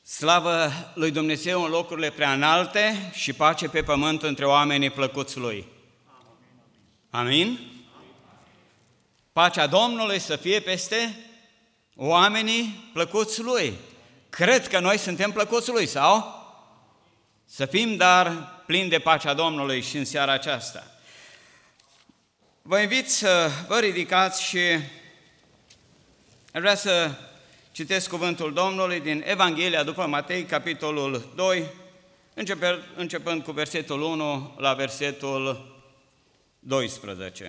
Slavă lui Dumnezeu în locurile prea înalte și pace pe pământ între oamenii plăcuți Lui. Amin? Pacea Domnului să fie peste oamenii plăcuți Lui. Cred că noi suntem plăcuți Lui, sau? Să fim, dar plini de pacea Domnului și în seara aceasta. Vă invit să vă ridicați și aș vrea să citesc cuvântul Domnului din Evanghelia după Matei, capitolul 2, începând cu versetul 1 la versetul 12.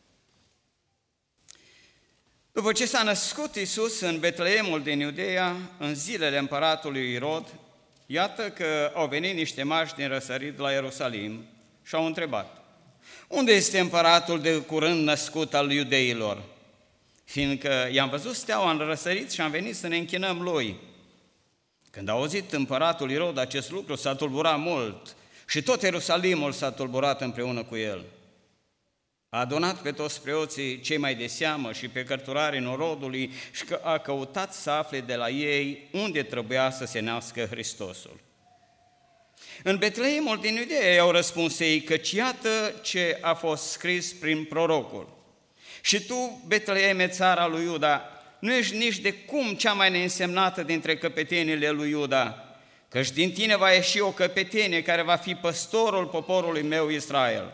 După ce s-a născut Iisus în Betleemul din Iudeea, în zilele împăratului Irod, iată că au venit niște mași din răsărit la Ierusalim și au întrebat: unde este împăratul de curând născut al iudeilor? Fiindcă i-am văzut steaua în răsărit și am venit să ne închinăm lui. Când a auzit împăratul Irod acest lucru, s-a tulburat mult și tot Ierusalimul s-a tulburat împreună cu el. A adunat pe toți preoții cei mai de seamă și pe cărturarii norodului și a căutat să afle de la ei unde trebuia să se nască Hristosul. În Betleemul din Iudeea i-au răspuns ei, căci iată ce a fost scris prin prorocul: și tu, Betleeme, țara lui Iuda, nu ești nici de cum cea mai neînsemnată dintre căpetenile lui Iuda, căci din tine va ieși o căpetenie care va fi păstorul poporului meu Israel.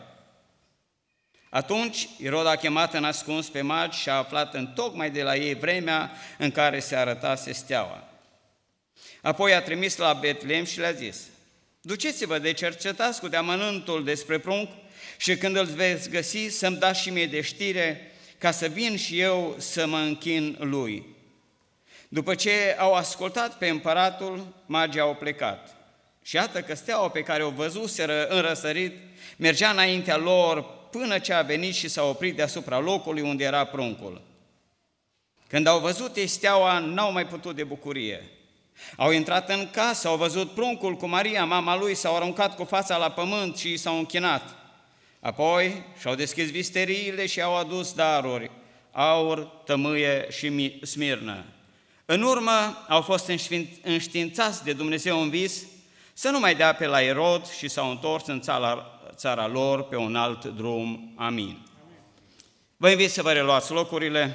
Atunci Irod a chemat în ascuns pe magi și a aflat întocmai de la ei vremea în care se arătase steaua. Apoi a trimis la Betleem și le-a zis: duceți-vă de cercetați cu deamănântul despre prunc și când îl veți găsi să-mi dați și mie de știre, ca să vin și eu să mă închin lui. După ce au ascultat pe împăratul, magii au plecat. Și iată că steaua pe care o văzuseră în răsărit mergea înaintea lor până ce a venit și s-a oprit deasupra locului unde era pruncul. Când au văzut ei steaua, n-au mai putut de bucurie. Au intrat în casă, au văzut pruncul cu Maria, mama lui, s-au aruncat cu fața la pământ și s-au închinat. Apoi și-au deschis visteriile și au adus daruri, aur, tămâie și smirnă. În urmă au fost înștiințați de Dumnezeu în vis să nu mai dea pe la Irod și s-au întors în țara lor pe un alt drum. Amin. Vă invit să vă reluați locurile.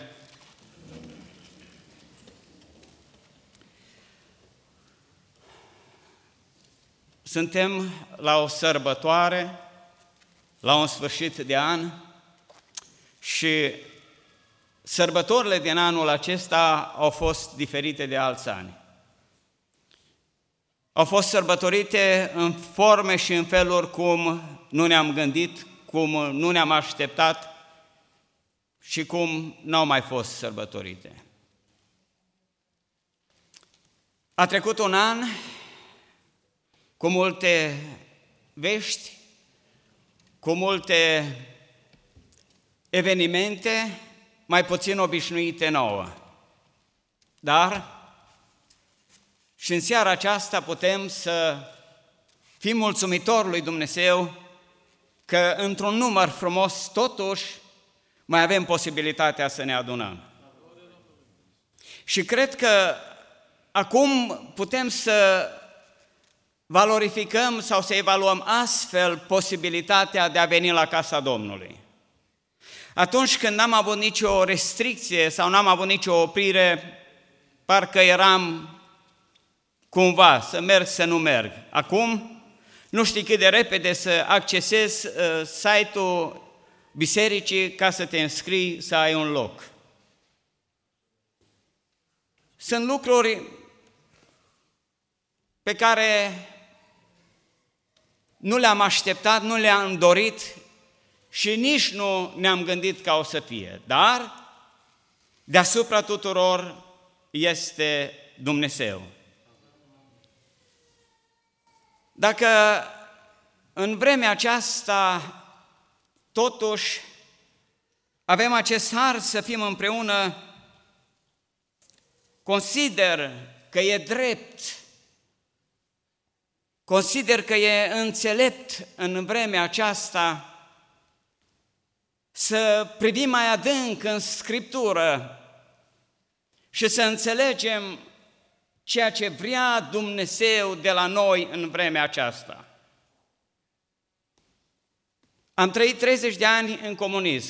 Suntem la o sărbătoare, la un sfârșit de an și sărbătorile din anul acesta au fost diferite de alți ani. Au fost sărbătorite în forme și în feluri cum nu ne-am gândit, cum nu ne-am așteptat și cum n-au mai fost sărbătorite. A trecut un an cu multe vești, cu multe evenimente mai puțin obișnuite nouă. Dar și în seara aceasta putem să fim mulțumitori lui Dumnezeu că într-un număr frumos totuși mai avem posibilitatea să ne adunăm. Și cred că acum putem să valorificăm sau să evaluăm astfel posibilitatea de a veni la casa Domnului. Atunci când n-am avut nicio restricție sau n-am avut nicio oprire, parcă eram cumva să merg, să nu merg. Acum nu știi cât de repede să accesezi site-ul bisericii ca să te înscrii, să ai un loc. Sunt lucruri pe care nu le-am așteptat, nu le-am dorit și nici nu ne-am gândit că o să fie. Dar deasupra tuturor este Dumnezeu. Dacă în vremea aceasta totuși avem acest har să fim împreună, consider că e drept, consider că e înțelept în vremea aceasta să privim mai adânc în Scriptură și să înțelegem ceea ce vrea Dumnezeu de la noi în vremea aceasta. Am trăit 30 de ani în comunism.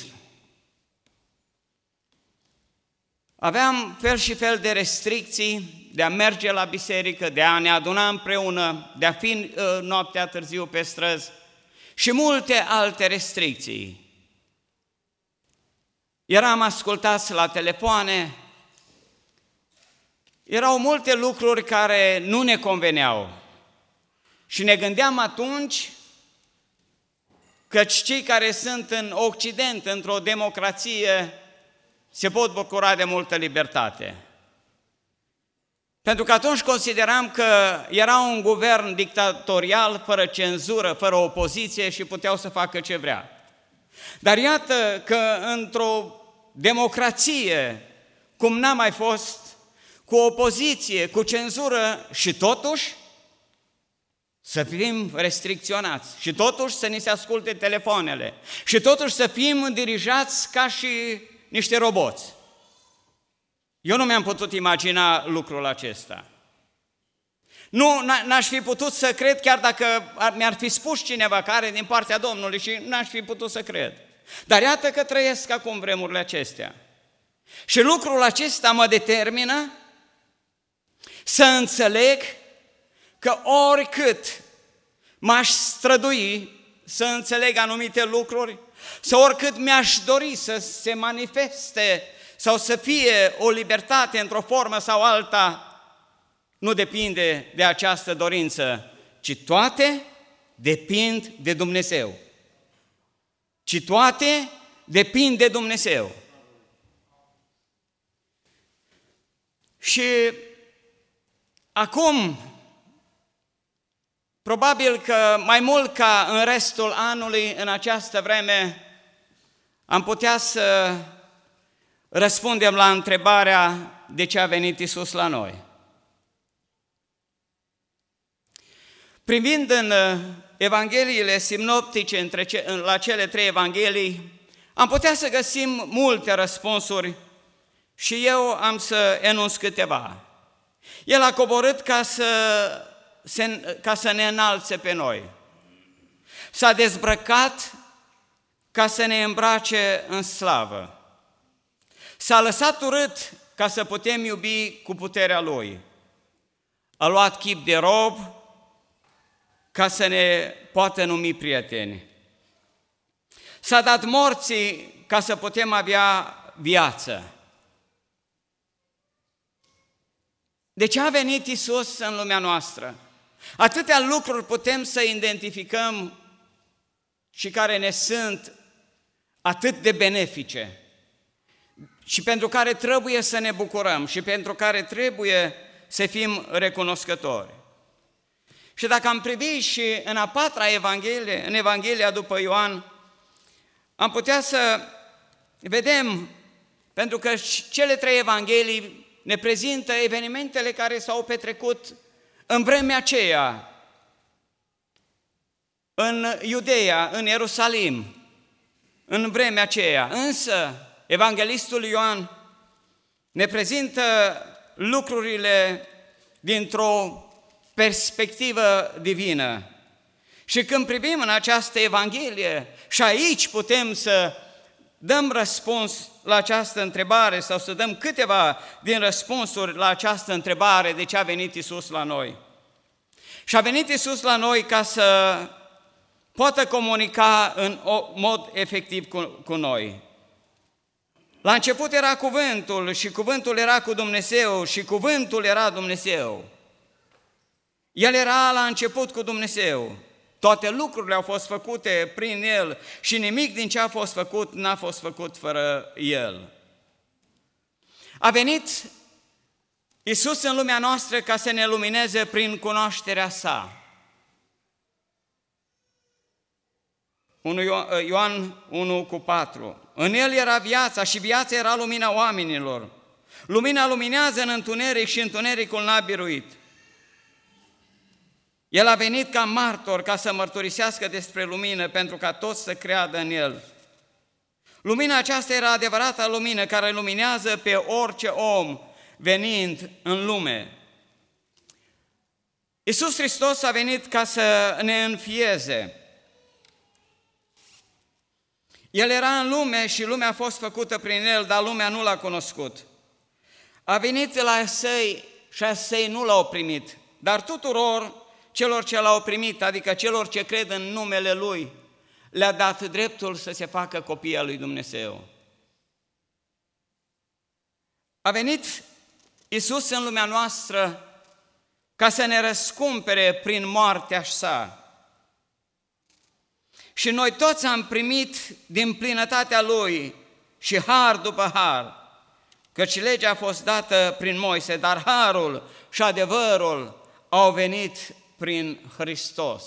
Aveam fel și fel de restricții de a merge la biserică, de a ne aduna împreună, de a fi noaptea târziu pe străzi și multe alte restricții. Eram ascultați la telefoane, erau multe lucruri care nu ne conveneau și ne gândeam atunci că cei care sunt în Occident, într-o democrație, se pot bucura de multă libertate. Pentru că atunci consideram că era un guvern dictatorial, fără cenzură, fără opoziție și puteau să facă ce vrea. Dar iată că într-o democrație, cum n-a mai fost, cu opoziție, cu cenzură și totuși să fim restricționați și totuși să ni se asculte telefoanele și totuși să fim dirijați ca și niște roboți. Eu nu mi-am putut imagina lucrul acesta. N-aș fi putut să cred, chiar dacă mi-ar fi spus cineva care din partea Domnului și n-aș fi putut să cred. Dar iată că trăiesc acum vremurile acestea. Și lucrul acesta mă determină să înțeleg că oricât m-aș strădui să înțeleg anumite lucruri, sau oricât mi-aș dori să se manifeste sau să fie o libertate într-o formă sau alta, nu depinde de această dorință, ci toate depind de Dumnezeu. Ci toate depind de Dumnezeu. Și acum, probabil că mai mult ca în restul anului, în această vreme, am putea să răspundem la întrebarea de ce a venit Iisus la noi. Privind în Evangheliile sinoptice, la cele 3 Evanghelii, am putea să găsim multe răspunsuri și eu am să enunț câteva. El a coborât ca să ne înalțe pe noi. S-a dezbrăcat ca să ne îmbrace în slavă. S-a lăsat urât ca să putem iubi cu puterea Lui. A luat chip de rob ca să ne poată numi prieteni. S-a dat morții ca să putem avea viață. De ce a venit Iisus în lumea noastră? Atâtea lucruri putem să identificăm și care ne sunt atât de benefice și pentru care trebuie să ne bucurăm și pentru care trebuie să fim recunoscători. Și dacă am privit și în a 4-a Evanghelie, în Evanghelia după Ioan, am putea să vedem, pentru că cele 3 Evanghelii ne prezintă evenimentele care s-au petrecut în vremea aceea, în Iudeea, în Ierusalim, în vremea aceea. Însă, Evanghelistul Ioan ne prezintă lucrurile dintr-o perspectivă divină. Și când privim în această Evanghelie, și aici putem să dăm răspuns la această întrebare sau să dăm câteva din răspunsuri la această întrebare de ce a venit Iisus la noi. Și a venit Iisus la noi ca să poată comunica în mod efectiv cu noi. La început era cuvântul și cuvântul era cu Dumnezeu și cuvântul era Dumnezeu. El era la început cu Dumnezeu. Toate lucrurile au fost făcute prin El și nimic din ce a fost făcut n-a fost făcut fără El. A venit Iisus în lumea noastră ca să ne lumineze prin cunoașterea Sa. Ioan 1:4. În El era viața și viața era lumina oamenilor. Lumina luminează în întuneric și întunericul n-a biruit. El a venit ca martor, ca să mărturisească despre lumină, pentru ca toți să creadă în El. Lumina aceasta era adevărata lumină care luminează pe orice om venind în lume. Iisus Hristos a venit ca să ne înfieze. El era în lume și lumea a fost făcută prin El, dar lumea nu L-a cunoscut. A venit la săi și a săi nu L-au primit, dar tuturor celor ce L-au primit, adică celor ce cred în numele Lui, le-a dat dreptul să se facă copii al lui Dumnezeu. A venit Iisus în lumea noastră ca să ne răscumpere prin moartea sa. Și noi toți am primit din plinătatea Lui și har după har, căci legea a fost dată prin Moise, dar harul și adevărul au venit prin Hristos.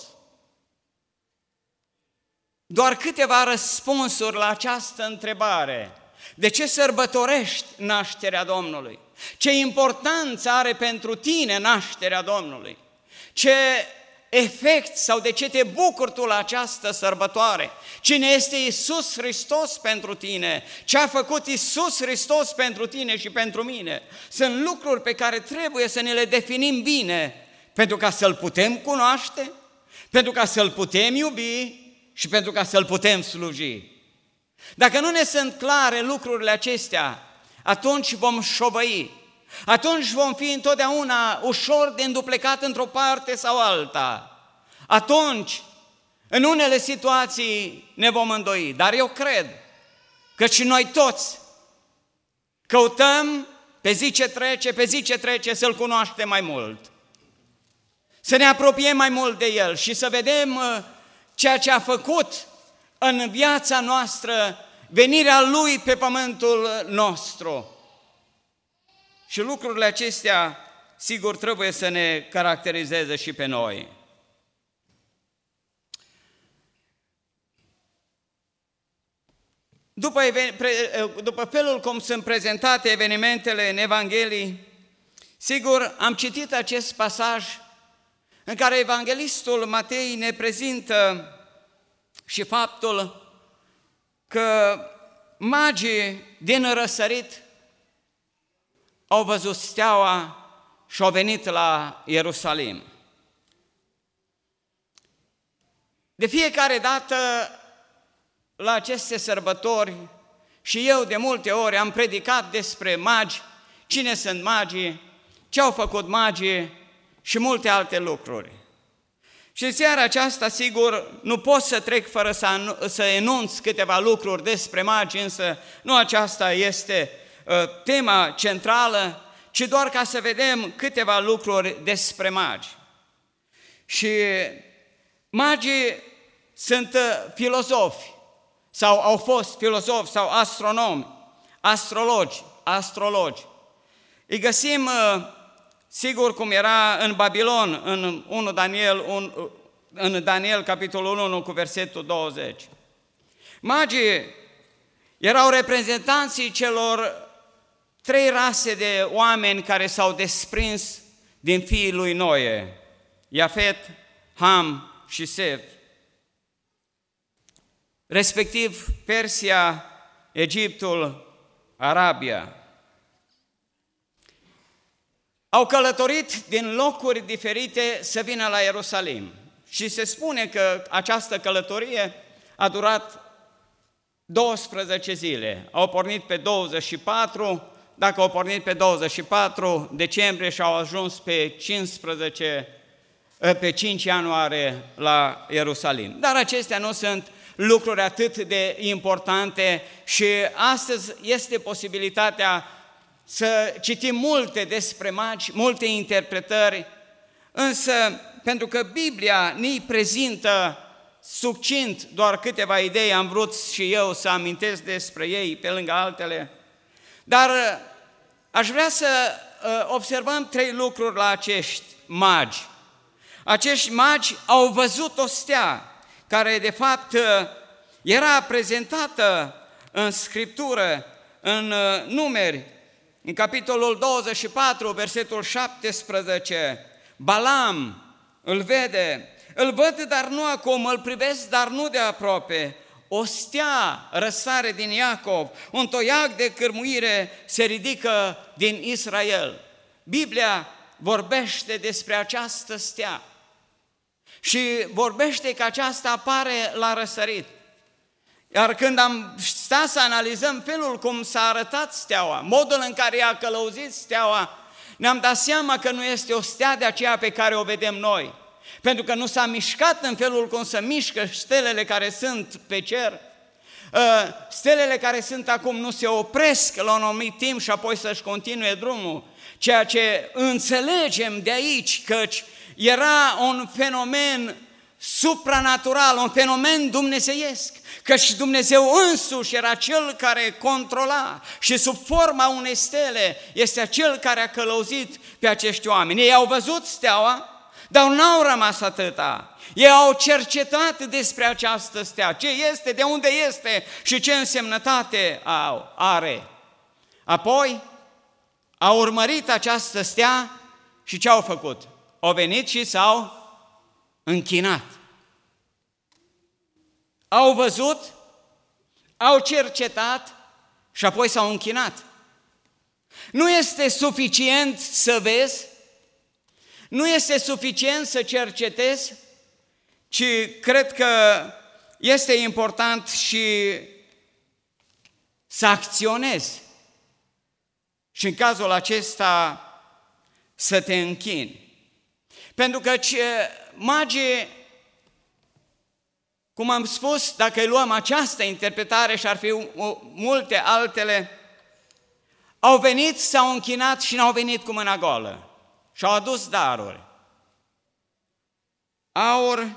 Doar câteva răspunsuri la această întrebare. De ce sărbătorești nașterea Domnului? Ce importanță are pentru tine nașterea Domnului? Ce efect sau de ce te bucuri tu la această sărbătoare? Cine este Iisus Hristos pentru tine? Ce a făcut Iisus Hristos pentru tine și pentru mine? Sunt lucruri pe care trebuie să ne le definim bine, pentru ca să-L putem cunoaște, pentru ca să-L putem iubi și pentru ca să-L putem sluji. Dacă nu ne sunt clare lucrurile acestea, atunci vom șovăi, atunci vom fi întotdeauna ușor de înduplecat într-o parte sau alta. Atunci, în unele situații ne vom îndoi, dar eu cred că și noi toți căutăm pe zi ce trece să-L cunoaștem mai mult, să ne apropiem mai mult de El și să vedem ceea ce a făcut în viața noastră, venirea Lui pe pământul nostru. Și lucrurile acestea, sigur, trebuie să ne caracterizeze și pe noi. După felul cum sunt prezentate evenimentele în Evanghelii, sigur, am citit acest pasaj în care evanghelistul Matei ne prezintă și faptul că magii din răsărit au văzut steaua și au venit la Ierusalim. De fiecare dată la aceste sărbători, și eu de multe ori am predicat despre magi, cine sunt magii, ce au făcut magii și multe alte lucruri. Și în seara aceasta, sigur, nu pot să trec fără să enunț câteva lucruri despre magi, însă nu aceasta este tema centrală, ci doar ca să vedem câteva lucruri despre magi. Și magii sunt filozofi, sau au fost filozofi, sau astronomi, astrologi. Îi găsim, sigur, cum era în Babilon, în Daniel, capitolul 1, cu versetul 20. Magii erau reprezentanții celor 3 rase de oameni care s-au desprins din fiii lui Noe, Iafet, Ham și Set, respectiv Persia, Egiptul, Arabia. Au călătorit din locuri diferite să vină la Ierusalim și se spune că această călătorie a durat 12 zile. Au pornit pe 24, dacă au pornit pe 24 decembrie și au ajuns pe 5 ianuarie la Ierusalim. Dar acestea nu sunt lucruri atât de importante și astăzi este posibilitatea să citim multe despre magi, multe interpretări, însă pentru că Biblia ne prezintă succint doar câteva idei, am vrut și eu să amintesc despre ei pe lângă altele, dar aș vrea să observăm 3 lucruri la acești magi. Acești magi au văzut o stea care de fapt era prezentată în Scriptură, în Numeri, în capitolul 24, versetul 17, Balam îl vede, îl văd, dar nu acum, îl privesc, dar nu de aproape. O stea răsare din Iacov, un toiag de cârmuire se ridică din Israel. Biblia vorbește despre această stea și vorbește că aceasta apare la răsărit. Iar când am stat să analizăm felul cum s-a arătat steaua, modul în care a călăuzit steaua, ne-am dat seama că nu este o stea de aceea pe care o vedem noi. Pentru că nu s-a mișcat în felul cum se mișcă stelele care sunt pe cer. Stelele care sunt acum nu se opresc la un anumit timp și apoi să-și continue drumul. Ceea ce înțelegem de aici, căci era un fenomen supranatural, un fenomen dumnezeiesc, căci Dumnezeu însuși era Cel care controla și sub forma unei stele este Cel care a călăuzit pe acești oameni. Ei au văzut steaua, dar n-au rămas atâta. Ei au cercetat despre această stea, ce este, de unde este și ce însemnătate are. Apoi au urmărit această stea și ce au făcut? Au venit și s-au închinat. Au văzut, au cercetat și apoi s-au închinat. Nu este suficient să vezi, nu este suficient să cercetezi, ci cred că este important și să acționezi. Și în cazul acesta să te închini. Pentru că magii, cum am spus, dacă îi luăm această interpretare și ar fi multe altele, au venit, s-au închinat și n-au venit cu mâna goală. Și-au adus daruri. Aur,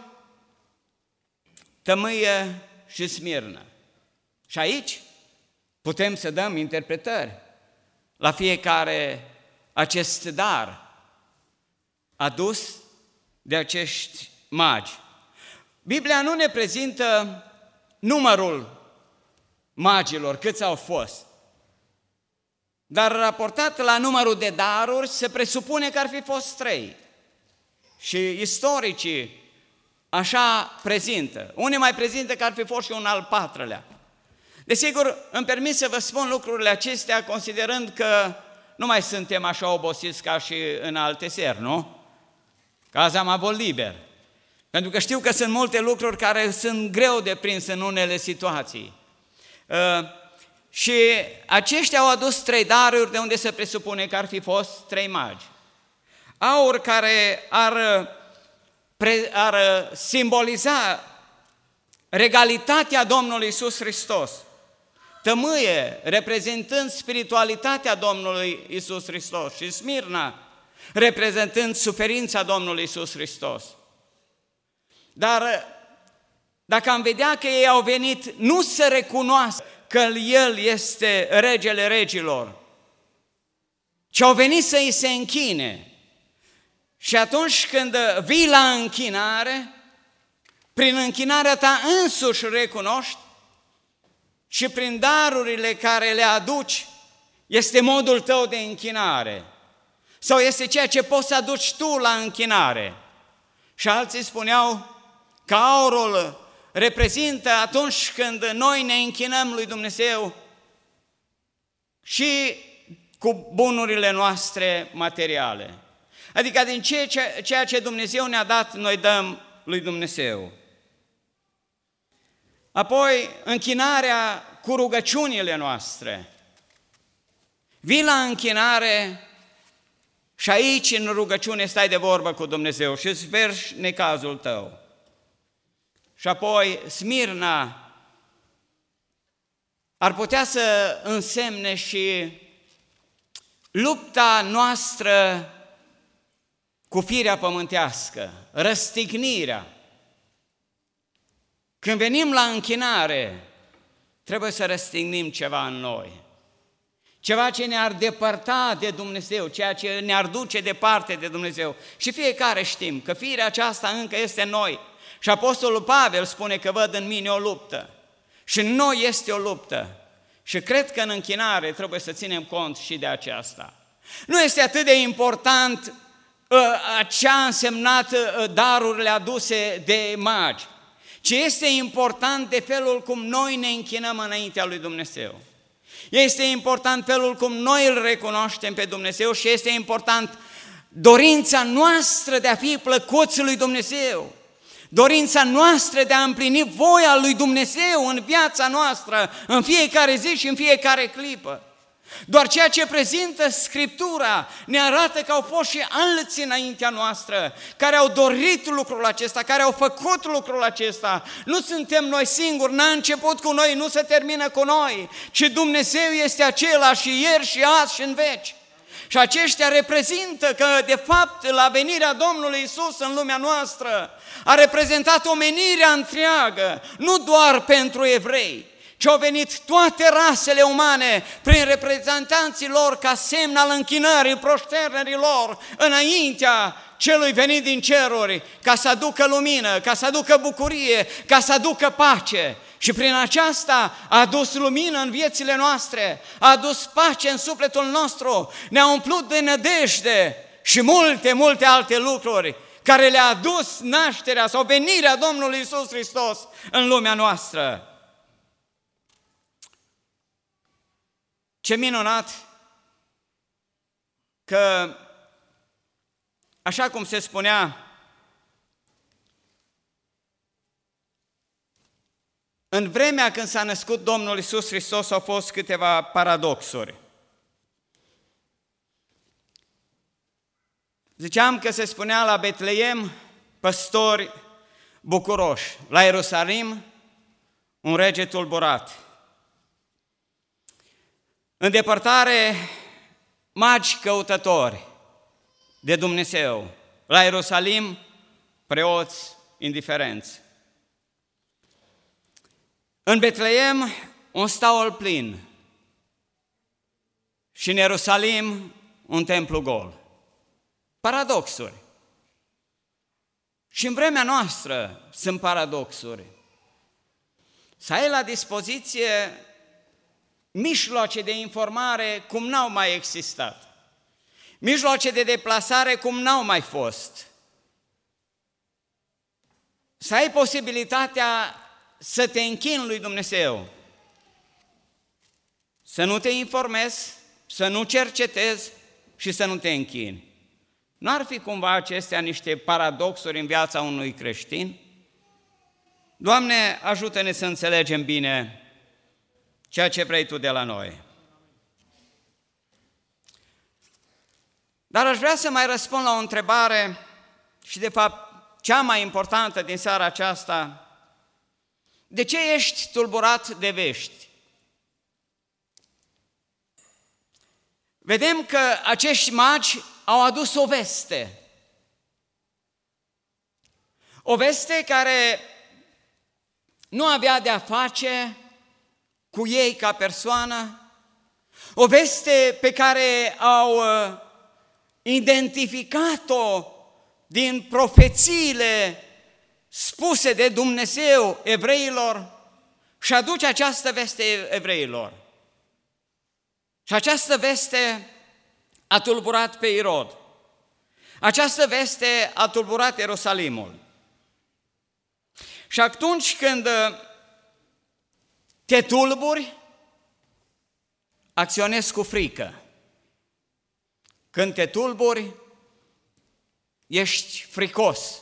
tămâie și smirnă. Și aici putem să dăm interpretări la fiecare acest dar adus de acești magi. Biblia nu ne prezintă numărul magilor, câți au fost. Dar raportat la numărul de daruri, se presupune că ar fi fost 3. Și istoricii așa prezintă. Unii mai prezintă că ar fi fost și un al 4-lea. Desigur, îmi permit să vă spun lucrurile acestea, considerând că nu mai suntem așa obosiți ca și în alte seri, nu? Că azi am avut liber. Pentru că știu că sunt multe lucruri care sunt greu de prins în unele situații. Și aceștia au adus 3 daruri de unde se presupune că ar fi fost 3 magi. Aur care ar simboliza regalitatea Domnului Iisus Hristos. Tămâie reprezentând spiritualitatea Domnului Iisus Hristos și smirna reprezentând suferința Domnului Iisus Hristos. Dar dacă am vedea că ei au venit nu să recunoască că El este regele regilor, ci au venit să îi se închine. Și atunci când vii la închinare, prin închinarea ta însuși recunoști și prin darurile care le aduci, este modul tău de închinare. Sau este ceea ce poți să aduci tu la închinare. Și alții spuneau că aurul reprezintă atunci când noi ne închinăm lui Dumnezeu și cu bunurile noastre materiale. Adică din ceea ce Dumnezeu ne-a dat, noi dăm lui Dumnezeu. Apoi, închinarea cu rugăciunile noastre. Vii la închinare și aici în rugăciune stai de vorbă cu Dumnezeu și îți verși necazul tău. Și apoi smirna ar putea să însemne și lupta noastră cu firea pământească, răstignirea. Când venim la închinare, trebuie să răstignim ceva în noi. Ceva ce ne-ar depărta de Dumnezeu, ceea ce ne-ar duce departe de Dumnezeu. Și fiecare știm că firea aceasta încă este în noi. Și Apostolul Pavel spune că văd în mine o luptă. Și în noi este o luptă. Și cred că în închinare trebuie să ținem cont și de aceasta. Nu este atât de important ce a însemnat darurile aduse de magi, ci este important de felul cum noi ne închinăm înaintea lui Dumnezeu. Este important felul cum noi îl recunoaștem pe Dumnezeu și este important dorința noastră de a fi plăcuți lui Dumnezeu, dorința noastră de a împlini voia lui Dumnezeu în viața noastră, în fiecare zi și în fiecare clipă. Doar ceea ce prezintă Scriptura ne arată că au fost și alții înaintea noastră care au dorit lucrul acesta, care au făcut lucrul acesta. Nu suntem noi singuri, n-a început cu noi, nu se termină cu noi, ci Dumnezeu este același și ieri și azi și în veci. Și aceștia reprezintă că, de fapt, la venirea Domnului Iisus în lumea noastră a reprezentat omenirea întreagă, nu doar pentru evrei, ci au venit toate rasele umane prin reprezentanții lor ca semn al închinării, prosternerii lor înaintea celui venit din ceruri, ca să aducă lumină, ca să aducă bucurie, ca să aducă pace. Și prin aceasta a adus lumină în viețile noastre, a adus pace în sufletul nostru, ne-a umplut de nădejde și multe, multe alte lucruri care le-a adus nașterea sau venirea Domnului Iisus Hristos în lumea noastră. Ce minunat că, așa cum se spunea, în vremea când s-a născut Domnul Iisus Hristos au fost câteva paradoxuri. Ziceam că se spunea la Betleem păstori bucuroși, la Ierusalim un rege tulburat. În depărtare, magi căutători de Dumnezeu, la Ierusalim, preoți indiferenți. În Betleem, un staul plin și în Ierusalim, un templu gol. Paradoxuri. Și în vremea noastră sunt paradoxuri. Să ai la dispoziție mijloace de informare cum n-au mai existat, mijloace de deplasare cum n-au mai fost, să ai posibilitatea să te închini lui Dumnezeu, să nu te informezi, să nu cercetezi și să nu te închini. Nu ar fi cumva acestea niște paradoxuri în viața unui creștin? Doamne, ajută-ne să înțelegem bine ceea ce vrei Tu de la noi. Dar aș vrea să mai răspund la o întrebare și, de fapt, cea mai importantă din seara aceasta. De ce ești tulburat de vești? Vedem că acești magi au adus o veste. O veste care nu avea de-a face cu ei ca persoană, o veste pe care au identificat-o din profețiile spuse de Dumnezeu evreilor și aduce această veste evreilor. Și această veste a tulburat pe Irod. Această veste a tulburat Ierusalimul. Și atunci când te tulburi, acționezi cu frică. Când te tulburi, ești fricos.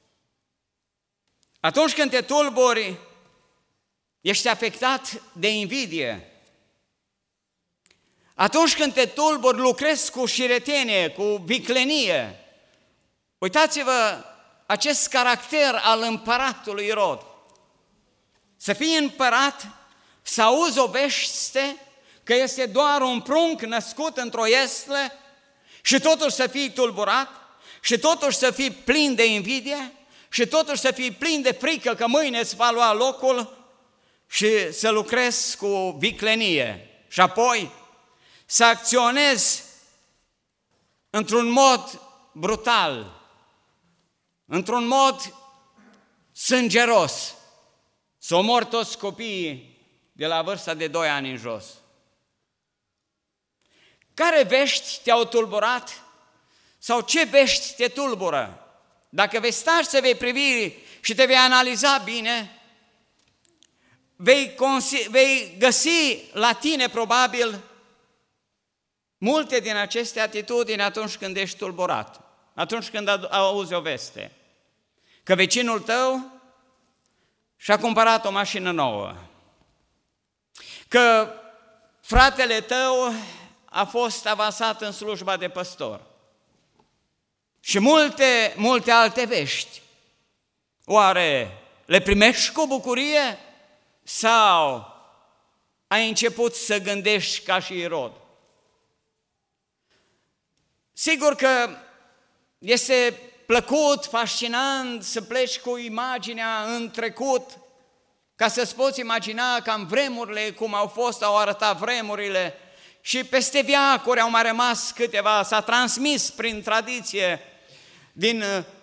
Atunci când te tulburi, ești afectat de invidie. Atunci când te tulburi, lucrezi cu șiretenie, cu viclenie. Uitați-vă acest caracter al împăratului Irod. Să fii împărat, să auzi o veste că este doar un prunc născut într-o iesle și totuși să fii tulburat și totuși să fii plin de invidie și totuși să fii plin de frică că mâine îți va lua locul și să lucrezi cu viclenie și apoi să acționezi într-un mod brutal, într-un mod sângeros, să omori toți copiii de la vârsta de 2 ani în jos. Care vești te-au tulburat sau ce vești te tulbură? Dacă vei sta și să vei privi și te vei analiza bine, vei găsi la tine probabil multe din aceste atitudini atunci când ești tulburat, atunci când auzi o veste, că vecinul tău și-a cumpărat o mașină nouă, că fratele tău a fost avansat în slujba de păstor și multe alte vești. Oare le primești cu bucurie sau ai început să gândești ca și Irod? Sigur că este plăcut, fascinant să pleci cu imaginea în trecut, ca să-ți poți imagina cam vremurile, cum au arătat vremurile, și peste veacuri au mai rămas câteva, s-a transmis prin tradiție din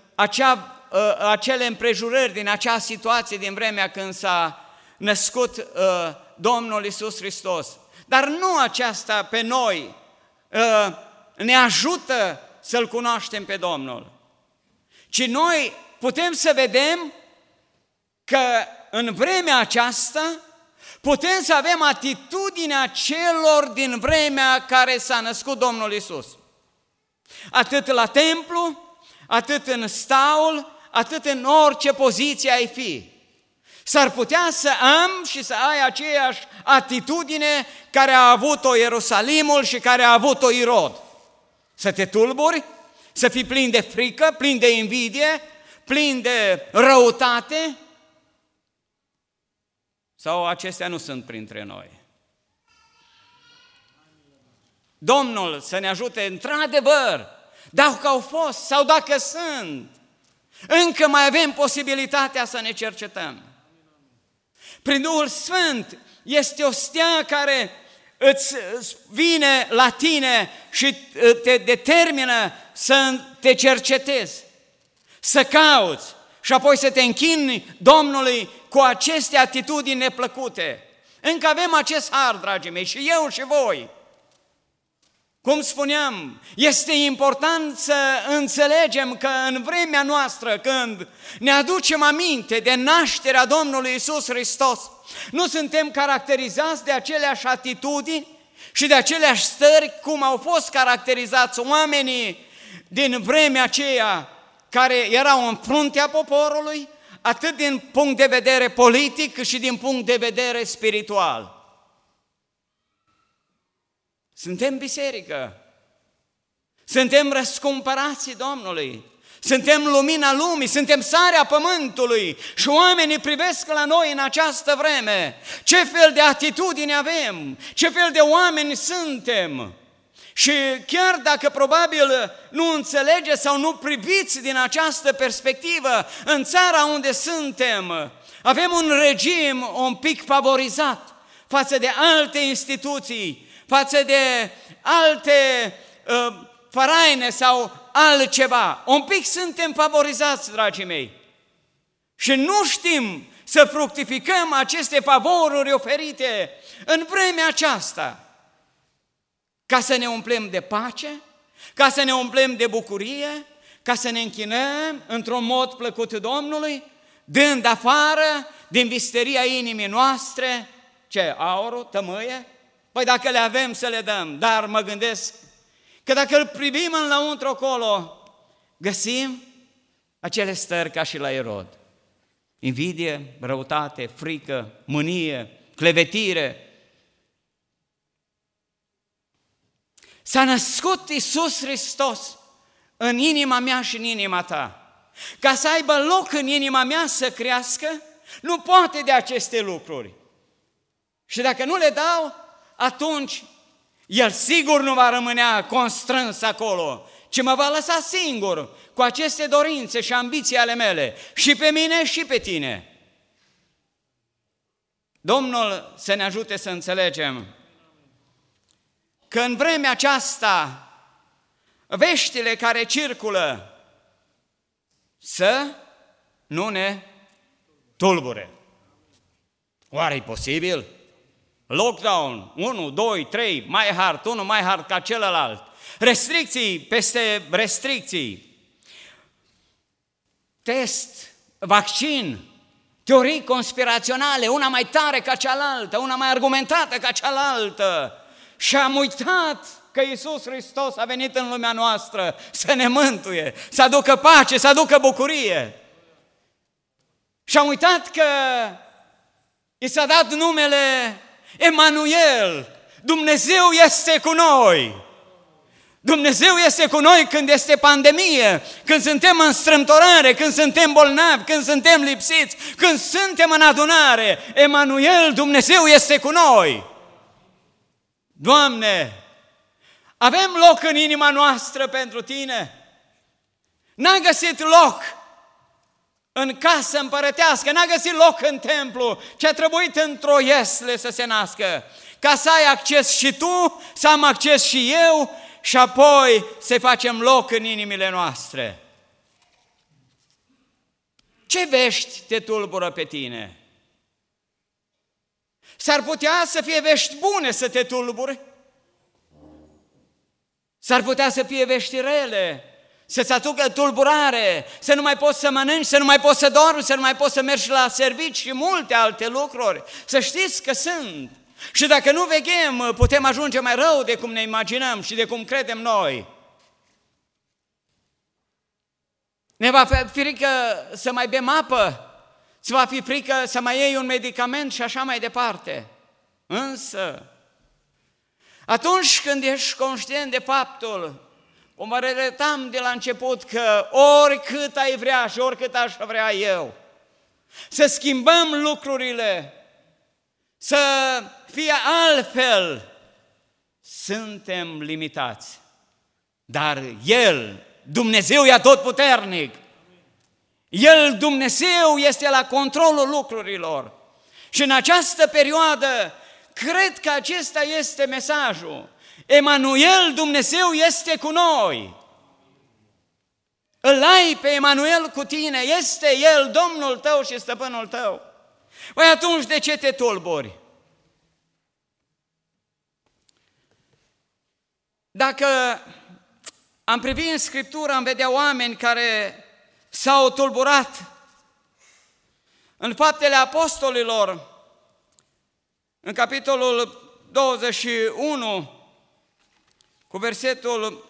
acele împrejurări, din acea situație din vremea când s-a născut Domnul Iisus Hristos. Dar nu aceasta pe noi ne ajută să-L cunoaștem pe Domnul, ci noi putem să vedem că în vremea aceasta putem să avem atitudinea celor din vremea care s-a născut Domnul Iisus. Atât la templu, atât în staul, atât în orice poziție ai fi. S-ar putea să am și să ai aceeași atitudine care a avut-o Ierusalimul și care a avut-o Irod. Să te tulburi, să fii plin de frică, plin de invidie, plin de răutate, sau acestea nu sunt printre noi? Domnul să ne ajute într-adevăr, dacă au fost sau dacă sunt, încă mai avem posibilitatea să ne cercetăm. Prin Duhul Sfânt este o stea care îți vine la tine și te determină să te cercetezi, să cauți și apoi să te închini Domnului cu aceste atitudini neplăcute. Încă avem acest har, dragii mei, și eu și voi. Cum spuneam, este important să înțelegem că în vremea noastră, când ne aducem aminte de nașterea Domnului Iisus Hristos, nu suntem caracterizați de aceleași atitudini și de aceleași stări cum au fost caracterizați oamenii din vremea aceea care erau în fruntea poporului, atât din punct de vedere politic cât și din punct de vedere spiritual. Suntem biserică, suntem răscumpărații Domnului, suntem lumina lumii, suntem sarea pământului și oamenii privesc la noi în această vreme. Ce fel de atitudine avem, ce fel de oameni suntem. Și chiar dacă probabil nu înțelegeți sau nu priviți din această perspectivă, în țara unde suntem, avem un regim un pic favorizat față de alte instituții, față de alte faraine sau altceva. Un pic suntem favorizați, dragii mei. Și nu știm să fructificăm aceste favoruri oferite în vremea aceasta, ca să ne umplem de pace, ca să ne umplem de bucurie, ca să ne închinăm într-un mod plăcut Domnului, dând afară din visteria inimii noastre, ce, aurul, tămâie? Păi dacă le avem să le dăm, dar mă gândesc că dacă îl privim înăuntru acolo, găsim acele stări ca și la Irod. Invidie, răutate, frică, mânie, clevetire. S-a născut Iisus Hristos în inima mea și în inima ta. Ca să aibă loc în inima mea să crească, nu poate de aceste lucruri. Și dacă nu le dau, atunci El sigur nu va rămânea constrâns acolo, ci mă va lăsa singur cu aceste dorințe și ambiții ale mele, și pe mine și pe tine. Domnul să ne ajute să înțelegem că în vremea aceasta veștile care circulă să nu ne tulbure. Oare e posibil? Lockdown, 1, 2, 3, mai hard, unul mai hard ca celălalt, restricții peste restricții, test, vaccin, teorii conspiraționale, una mai tare ca cealaltă, una mai argumentată ca cealaltă, și am uitat că Iisus Hristos a venit în lumea noastră să ne mântuie, să aducă pace, să aducă bucurie. Și am uitat că i s-a dat numele Emanuel, Dumnezeu este cu noi. Dumnezeu este cu noi când este pandemie, când suntem în strâmtorare, când suntem bolnavi, când suntem lipsiți, când suntem în adunare. Emanuel, Dumnezeu este cu noi. Doamne, avem loc în inima noastră pentru Tine? N-a găsit loc în casă împărătească, n-a găsit loc în templu, ci a trebuit într-o iesle să se nască, ca să ai acces și tu, să am acces și eu, și apoi să facem loc în inimile noastre. Ce vești te tulbură pe tine? S-ar putea să fie vești bune să te tulbure. S-ar putea să fie vești rele, să-ți aducă tulburare, să nu mai poți să mănânci, să nu mai poți să dormi, să nu mai poți să mergi la servici și multe alte lucruri. Să știți că sunt. Și dacă nu veghem, putem ajunge mai rău de cum ne imaginăm și de cum credem noi. Ne va fi frică să mai bem apă, îți va fi frică să mai iei un medicament și așa mai departe. Însă, atunci când ești conștient de faptul, cum vă regretam de la început, că oricât ai vrea și oricât aș vrea eu, să schimbăm lucrurile, să fie altfel, suntem limitați. Dar El, Dumnezeu e atotputernic. El, Dumnezeu, este la controlul lucrurilor. Și în această perioadă, cred că acesta este mesajul. Emanuel, Dumnezeu este cu noi. Îl ai pe Emanuel cu tine, este El Domnul tău și stăpânul tău. Păi atunci de ce te tulburi? Dacă am privit în Scriptură, am vedea oameni care s-au tulburat. În Faptele Apostolilor, în capitolul 21, cu versetul,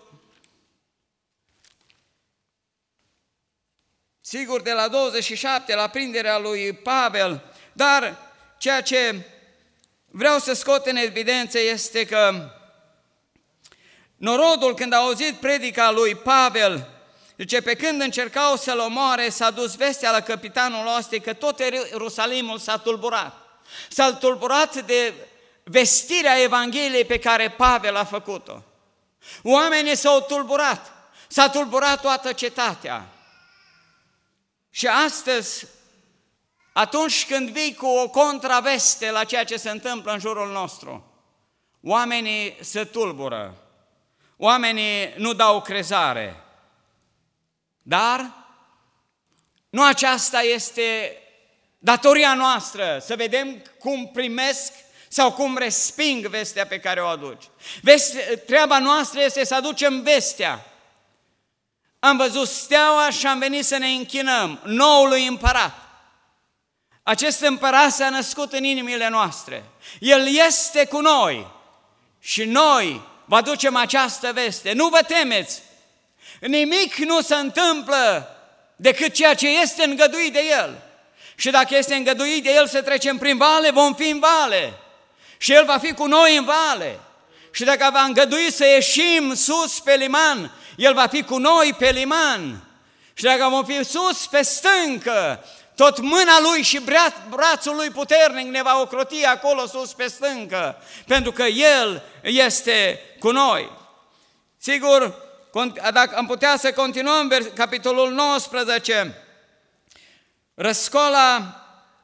sigur, de la 27, la prinderea lui Pavel, dar ceea ce vreau să scot în evidență este că norodul, când a auzit predica lui Pavel, zice, pe când încercau să-l omoare, s-a dus vestea la capitanul oastei că tot Ierusalimul s-a tulburat. S-a tulburat de vestirea Evangheliei pe care Pavel a făcut-o. Oamenii s-au tulburat, s-a tulburat toată cetatea. Și astăzi, atunci când vii cu o contraveste la ceea ce se întâmplă în jurul nostru, oamenii se tulbură, oamenii nu dau crezare. Dar nu aceasta este datoria noastră, să vedem cum primesc sau cum resping vestea pe care o aduci. Treaba noastră este să aducem vestea. Am văzut steaua și am venit să ne închinăm noului împărat. Acest împărat s-a născut în inimile noastre. El este cu noi și noi vă aducem această veste. Nu vă temeți! Nimic nu se întâmplă decât ceea ce este îngăduit de El. Și dacă este îngăduit de El să trecem prin vale, vom fi în vale. Și El va fi cu noi în vale. Și dacă va îngădui să ieșim sus pe liman, El va fi cu noi pe liman. Și dacă vom fi sus pe stâncă, tot mâna Lui și brațul Lui puternic ne va ocroti acolo sus pe stâncă, pentru că El este cu noi. Sigur, dacă am putea să continuăm capitolul 19, răscoala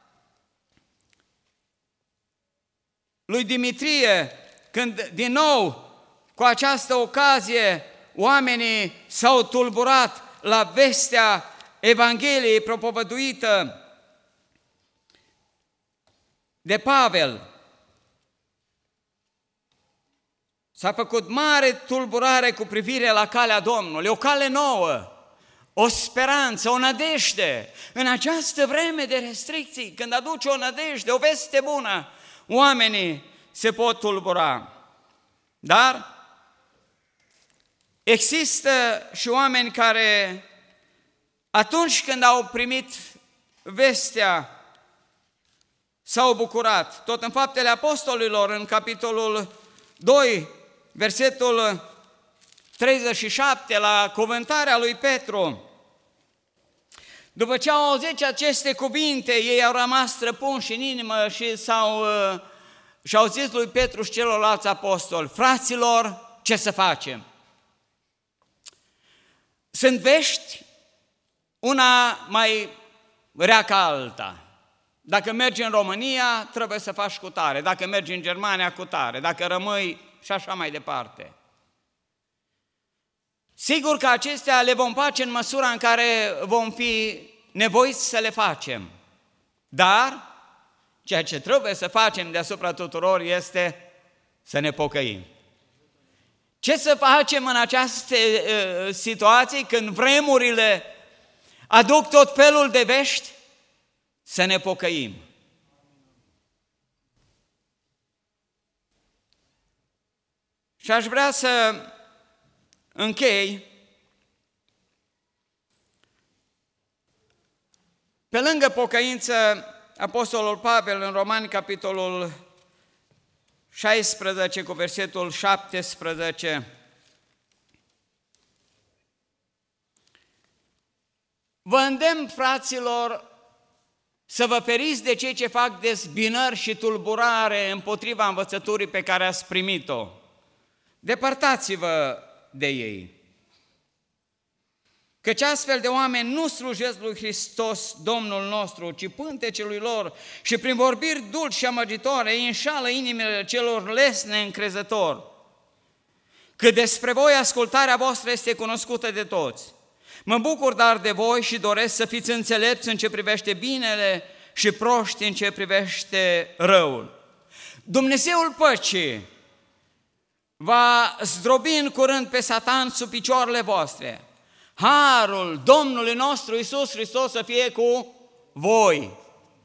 lui Dimitrie, când din nou, cu această ocazie, oamenii s-au tulburat la vestea Evangheliei propovăduită de Pavel. S-a făcut mare tulburare cu privire la calea Domnului, o cale nouă, o speranță, o nădejde. În această vreme de restricții, când aduce o nădejde, o veste bună, oamenii se pot tulbura. Dar Există și oameni care, atunci când au primit vestea, s-au bucurat. Tot în Faptele Apostolilor, în capitolul 2, versetul 37, la cuvântarea lui Petru, după ce au auzit aceste cuvinte, ei au rămas străpunși în inimă și au zis lui Petru și celorlalți apostoli: fraților, ce să facem? Sunt vești, una mai rea ca alta. Dacă mergi în România, trebuie să faci cu tare. Dacă mergi în Germania, cu tare. Dacă rămâi și așa mai departe. Sigur că acestea le vom face în măsura în care vom fi nevoiți să le facem. Dar ceea ce trebuie să facem deasupra tuturor este să ne pocăim. Ce să facem în această situație când vremurile aduc tot felul de vești? Să ne pocăim. Și aș vrea să închei pe lângă pocăință. Apostolul Pavel în Romani, capitolul 16, cu versetul 17, vă îndemn, fraților, să vă feriți de cei ce fac dezbinări și tulburare împotriva învățăturii pe care ați primit-o. Depărtați-vă de ei. Căci astfel de oameni nu slujesc lui Hristos, Domnul nostru, ci pântecelui lor și prin vorbiri dulci și amăgitoare îi înșală inimile celor lesne încrezători. Cât despre voi, ascultarea voastră este cunoscută de toți. Mă bucur dar de voi și doresc să fiți înțelepți în ce privește binele și proști în ce privește răul. Dumnezeul păcii va zdrobi în curând pe Satan sub picioarele voastre. Harul Domnului nostru Iisus Hristos să fie cu voi.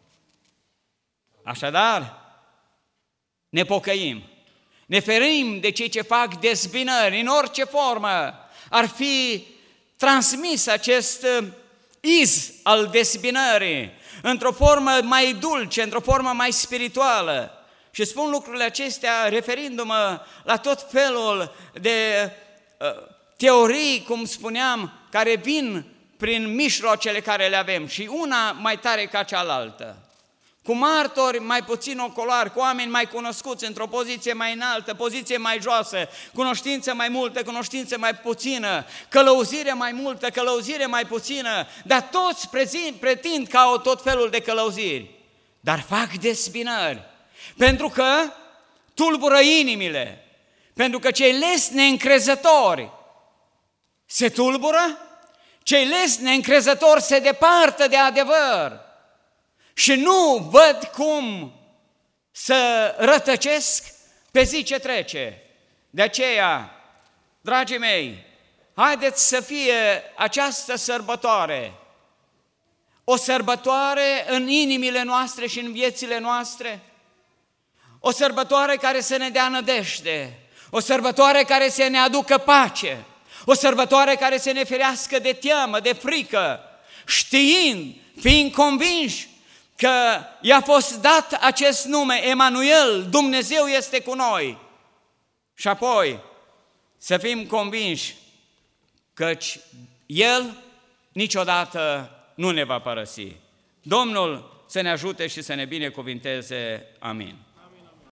Așadar, ne pocăim, ne ferim de cei ce fac dezbinări în orice formă ar fi transmis acest iz al dezbinării, într-o formă mai dulce, într-o formă mai spirituală. Și spun lucrurile acestea referindu-mă la tot felul de teorii, cum spuneam, care vin prin mijloacele care le avem, și una mai tare ca cealaltă. Cu martori mai puțin ocolari, cu oameni mai cunoscuți, într-o poziție mai înaltă, poziție mai joasă, cunoștință mai multă, cunoștință mai puțină, călăuzire mai multă, călăuzire mai puțină, dar toți pretind că au tot felul de călăuziri, dar fac dezbinări, pentru că tulbură inimile, pentru că cei lesni încrezători se tulbură, cei lesni încrezători se departă de adevăr și nu văd cum să rătăcesc pe zi ce trece. De aceea, dragii mei, haideți să fie această sărbătoare o sărbătoare în inimile noastre și în viețile noastre, o sărbătoare care să ne dea nădejde, o sărbătoare care să ne aducă pace, o sărbătoare care să ne ferească de teamă, de frică, știind, fiind convinși că i-a fost dat acest nume, Emanuel, Dumnezeu este cu noi. Și apoi să fim convinși căci El niciodată nu ne va părăsi. Domnul să ne ajute și să ne binecuvinteze. Amin.